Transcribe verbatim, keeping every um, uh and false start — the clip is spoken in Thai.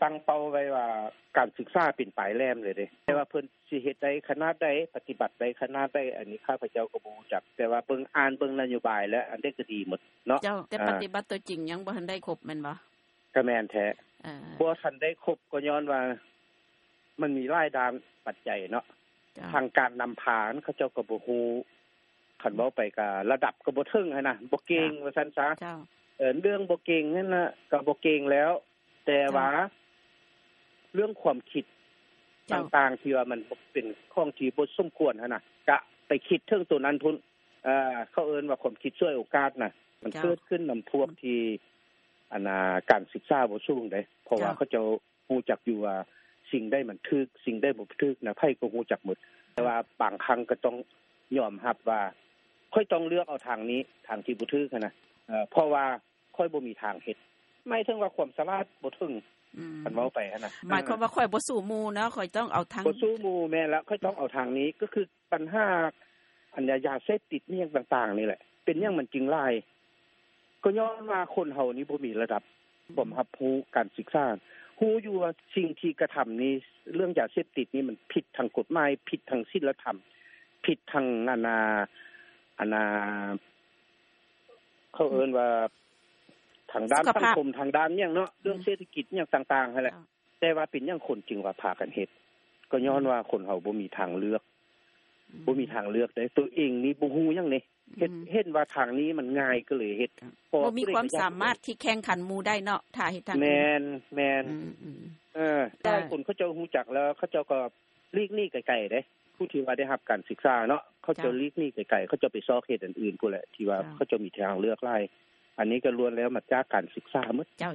ตั้งเป้าไว้ว่าการศึกษาเป็นปลายแหลมเลยเด้แต่ว่าเพิ่นสิเฮ็ดได้ขนาดใดปฏิบัติได้ขนาดใดอันนี้ข้าพเจ้าก็บ่รู้จักแต่ว่าเบิ่งอ่านเบิ่งนโยบายแล้วอันนี้ก็ดีหมดเนาะเจ้าแต่ปฏิบัติตัวจริงยังบ่ทันได้ครบแม่นบ่ก็แม่นแท้เออบ่ทันได้ครบก็ย้อนว่ามันมีหลายด้านปัจจัยเนาะทางการนำพาเขาเจ้าก็บ่ฮู้คันเว้าไปก็ระดับก็บ่ถึงหั่นน่ะบ่เก่งว่าซั่นซะเจ้าเออเรื่องบ่เก่งนั่นน่ะก็บ่เก่งแล้วแต่ว่าเรื่องความคิดต่างๆที่ว่ามันเป็นของที่บ่สมควรหั่นน่ะก็ไปคิดถึงตัวนั้นพุ่นเอ่อเขาเอิ้นว่าความคิดช่วยโอกาสน่ะมันเกิดขึ้นนำพวกที่อันน่ะการศึกษาบ่สูงเด้เพราะว่าเขาจะฮู้จักอยู่ว่าสิ่งใดมันถูกสิ่งใดบ่ถูกน่ะไผก็ฮู้จักหมดแต่ว่าบางครั้งก็ต้องยอมรับว่าค่อยต้องเลือกเอาทางนี้ทางที่บ่ถูกหั่นน่ะเอ่อเพราะว่าค่อยบ่มีทางเฮ็ดหมายถึงว่าความสามารถบ่ถึงคันเว้าไปหั่นน่ะหมายความว่าค่อยบ่สู้หมู่เนาะค่อยต้องเอาทางบ่สู้หมู่แม่นแล้วค่อยต้องเอาทางนี้ก็คือปัญหาอันยาเสพติดนี่ต่างๆนี่แหละเป็นหยังมันจึงหลายก็ย้อนว่าคนเฮานี่บ่มีระดับความรับรู้การศึกษาฮู้อยู่ว่าสิ่งที่กระทำนี้เรื่องยาเสพติดนี่มันผิดทางกฎหมายผิดทางศีลธรรมผิดทางนานาอันน่ะเขาเอิ้นว่าทางด้านสังคมทางด้านหยังเนาะเรื่องเศรษฐกิจหยังต่างๆนั่นแหละแต่ว่าเป็นหยังคนจึงว่าพากันเฮ็ดก็ย้อนว่าคนเฮาบ่มีทางเลือกบ่มีทางเลือกได้ตัวเองนี่บ่ฮู้หยังนี่เฮ็ดเห็นว่าทางนี้มันง่ายก็เลยเฮ็ดบ่มีความสามารถที่แข่งขันหมู่ได้เนาะถ้าเฮ็ดทางแม่นแม่นเออหลายคนเขาเจ้าฮู้จักแล้วเขาเจ้าก็หลีกหนีไกลๆเด้ผู้ที่ว่าได้รับการศึกษาเนาะเขาเจ้าหลีกหนีไกลๆเขาเจ้าไปซอกเฮ็ดอันอื่นพุ่นแหละที่ว่าเขาเจ้ามีทางเลือกหลายอันนี้ก็ล้วนแล้วมาจากการศึกษาหมดเจ้า